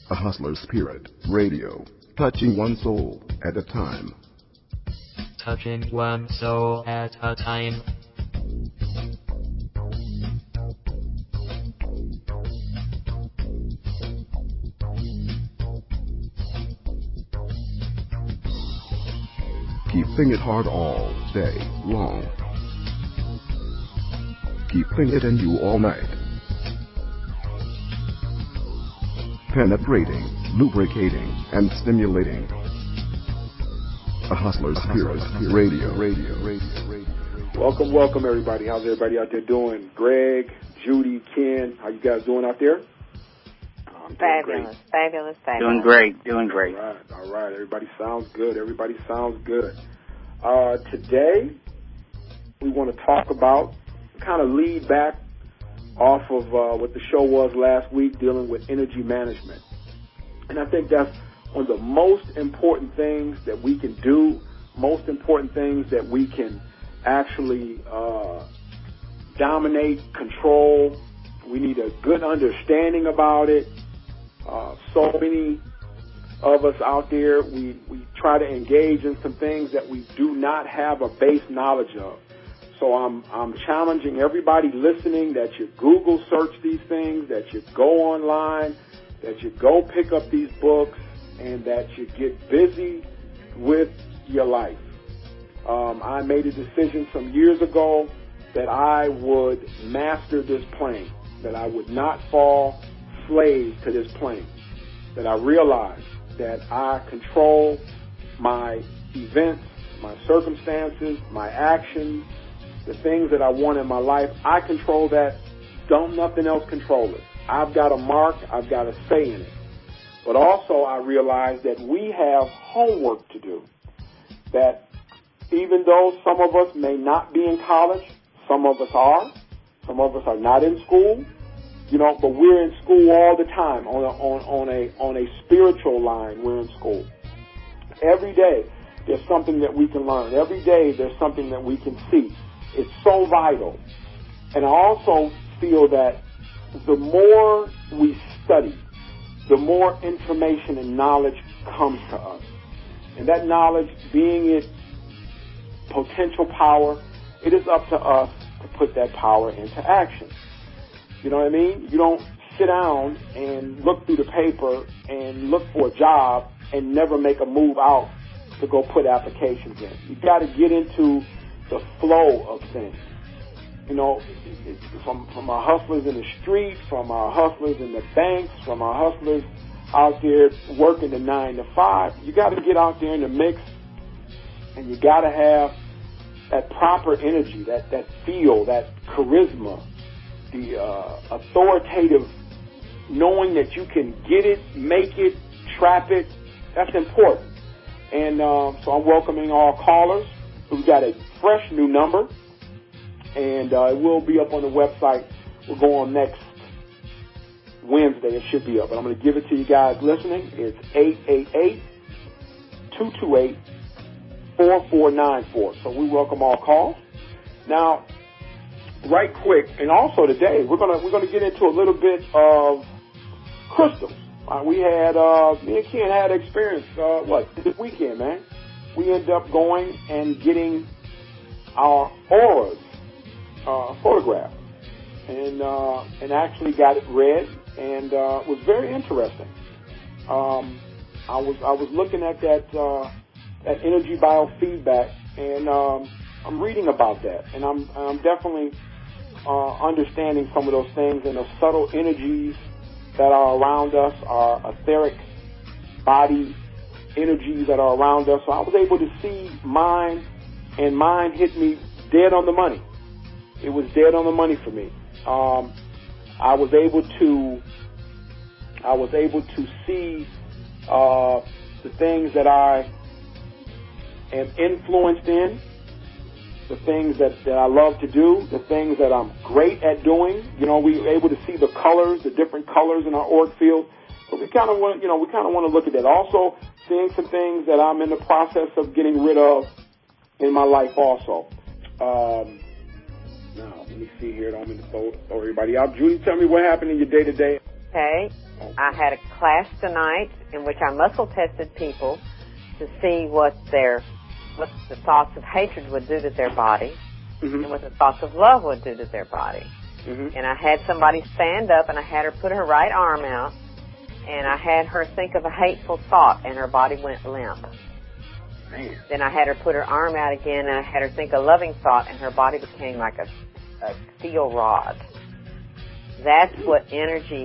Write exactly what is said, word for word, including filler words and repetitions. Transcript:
A Hustler Spirit Radio, touching one soul at a time. Touching one soul at a time. Keeping it hard all day long. Keeping it in you all night. Penetrating, lubricating, and stimulating. A Hustler Spirit Radio. Radio. Radio. Radio. Welcome, welcome, everybody. How's everybody out there doing? Greg, Judy, Ken, how you guys doing out there? I'm fabulous, fabulous, fabulous. Doing great, doing great. All right, all right. Everybody sounds good. Everybody sounds good. Uh, today, we want to talk about, kind of lead back off of uh, what the show was last week, dealing with energy management. And I think that's one of the most important things that we can do, most important things that we can actually uh, dominate, control. We need a good understanding about it. Uh, so many of us out there, we, we try to engage in some things that we do not have a base knowledge of. So I'm I'm challenging everybody listening that you Google search these things, that you go online, that you go pick up these books, and that you get busy with your life. Um, I made a decision some years ago that I would master this plane, that I would not fall slave to this plane, that I realized that I control my events, my circumstances, my actions, the things that I want in my life. I control that. Don't nothing else control it. I've got a mark. I've got a say in it. But also I realize that we have homework to do, that even though some of us may not be in college, some of us are, some of us are not in school, you know, but we're in school all the time on a, on, on a, on a spiritual line. We're in school. Every day there's something that we can learn. Every day there's something that we can see. It's so vital. And I also feel that the more we study, the more information and knowledge comes to us. And that knowledge, being it potential power, it is up to us to put that power into action. You know what I mean? You don't sit down and look through the paper and look for a job and never make a move out to go put applications in. You got to get into the flow of things. You know, from from our hustlers in the street, from our hustlers in the banks, from our hustlers out there working the nine to five. You got to get out there in the mix, and you got to have that proper energy, that that feel, that charisma, the uh, authoritative, knowing that you can get it, make it, trap it. That's important. And uh, so I'm welcoming all callers. We've got a fresh new number, and uh, it will be up on the website. We'll go on next Wednesday. It should be up, but I'm going to give it to you guys listening. It's eight eight eight, two two eight, four four nine four. So we welcome all calls. Now, right quick, and also today we're gonna we're gonna get into a little bit of crystals. Uh, we had uh, me and Ken had experience. Uh, what this weekend, man? We ended up going and getting our auras uh, photographed, and uh, and actually got it read, and uh, it was very interesting. Um, I was I was looking at that uh, that energy biofeedback, and um, I'm reading about that, and I'm I'm definitely uh, understanding some of those things and the subtle energies that are around us, our etheric body energies that are around us. So I was able to see mine, and mine hit me dead on the money. It was dead on the money for me. Um, I was able to, I was able to see uh, the things that I am influenced in, the things that, that I love to do, the things that I'm great at doing. You know, we were able to see the colors, the different colors in our auric field. So we kind of want, you know, we kind of want to look at that. Also, seeing some things that I'm in the process of getting rid of in my life also. Um, now, let me see here. I don't mean to throw, throw everybody out. Judy, tell me what happened in your day-to-day. Okay. Okay. I had a class tonight in which I muscle tested people to see what their what the thoughts of hatred would do to their body, mm-hmm. and what the thoughts of love would do to their body. Mm-hmm. And I had somebody stand up, and I had her put her right arm out, and I had her think of a hateful thought, and her body went limp. Man. Then I had her put her arm out again, and I had her think a loving thought, and her body became like a, a steel rod. That's what energy